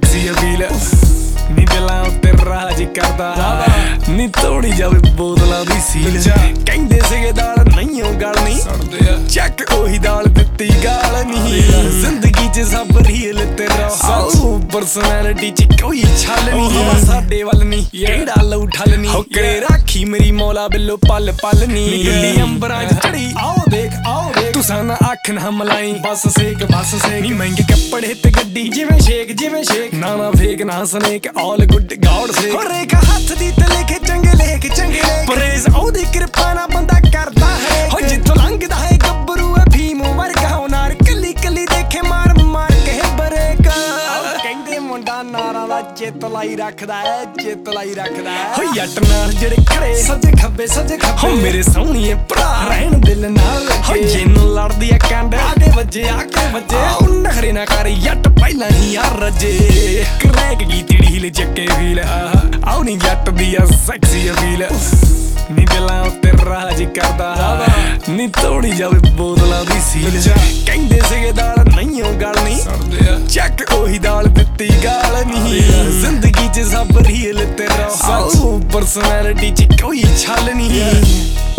sexy appeal ਨੀ ਦਿਲਾਂ ਉੱਤੇ ਰਾਜ ਕਰਦਾ ਨੀ ਤੋੜੀ ਜਾਵੇ ਬੋਤਲਾਂ ਦੀ ਸੀਲ ਕਹਿੰਦੇ ਸੀਗੇ ਦਾਲ ਨਹੀਂਓ ਗਲਣੀ ਚੱਕ ਉਹੀ ਦਾਲ ਦਿੱਤੀ ਗਾਲ ਨਹੀਂ ਜ਼ਿੰਦਗੀ ਚ ਸਭ ਰੀਅਲ ਤੇ ਰੋ ਪਰਸਨੈਲਿਟੀ ਚ ਕੋਈ ਛਲ ਨਹੀਂ ਸਾਡੇ ਵੱਲ ਨਹੀਂ ਕਿਹੜਾ ਲਊ ਠੱਲ ਨਹੀਂ ਹੋਕੇ ਰਾਖੀ ਮੇਰੀ ਮੌਲਾ ਬਿੱਲੋ ਪਲ ਪਲ ਨਹੀਂ ਗੱਡੀ ਅੰਬਰਾਂ ਚ ਚੜੀ ਆਓ ਦੇਖ ਤੁਸਾਂ ਨਾ ਅੱਖ ਨਾ ਮਲਾਈ ਬਸ ਸੇਕ ਨੀ ਮਹਿੰਗੇ ਕੱਪੜੇ ਤੇ ਗੱਡੀ ਜਿਵੇਂ ਸ਼ੇਕ ਨਾ ਫੇਕ ਨਾ ਸਨੇਕ ਆਲ ਗੁੱਡ ਗੌਡ ਸੇ ਰੇਖਾ ਹੱਥ ਦੀ ਤੇ ਲਿਖੇ ਚੰਗੇ ਲੇਖ ਪ੍ਰੇਜ਼ ਉਹਦੀ ਕਿਰਪਾ ਨਾਲ ਬੰਦਾ ਕਰਦਾ ਹੈ ਹੋ ਜਿੱਥੋਂ ਲੰਘਦਾ ਹੈ ਗੱਭਰੂ ਹੈ ਭੀਮ ਵਰਗਾ ਹੁਨਾਰ ਕੱਲੀ ਦੇਖੇ ਮਾਰ ਕੇ ਬਰੇਕ ਕਹਿੰਦੇ ਮੁੰਡਾ ਨਾਰਾਂ ਦਾ ਚਿੱਤ ਲਾਈ ਰੱਖਦਾ ਹੋ ਜੱਟ ਨਾਲ ਜਿਹੜੇ ਖੜੇ ਸੱਜੇ ਖੱਬੇ ਹੋ ਮੇਰੇ ਸੋਹਣੀਏ ਭਰਾ ਰਹਿਣ ਦਿਲ ਨਾਲ ਲੱਗੇ ਜਿੰਨੂੰ ਲੜਦੀ ਆ ਕੰਡ ਆਗੇ ਵੱਜੇ ਉਹ ਨਖਰੇ ਨਾ ਕਰ ਜੱਟ ਪਹਿਲਾਂ ਹੀ ਆ ਰੱਜੇ ਕਰੈਕ ਗਈ ਤੇੜੀ ਹਿਲ ਚੱਕੇ ਵੀਲ ਆਉ ਨੀ ਜੱਟ ਦੀ ਆ ਸੈਕਸੀ ਅਪੀਲ ਨੀ ਦਿਲਾਂ ਉੱਤੇ ਰਾਜ ਕਰਦਾ ਨੀ ਤੋੜੀ ਜਾਵੇ ਬੋਤਲਾਂ ਦੀ ਸੀਲ ਕਹਿੰਦੇ ਸੀਗੇ ਦਾਲ ਨਹੀਂਓ ਗਲਣੀ ਚੱਕ ਉਹੀ ਦਾਲ ਦਿੱਤੀ ਗਾਲ ਨਹੀਂ ਜ਼ਿੰਦਗੀ ਚ ਸਭ ਰੀਅਲ ਤੇ ਰੋ ਪਰਸਨੈਲਿਟੀ ਚ ਕੋਈ ਛਲ ਨਹੀਂ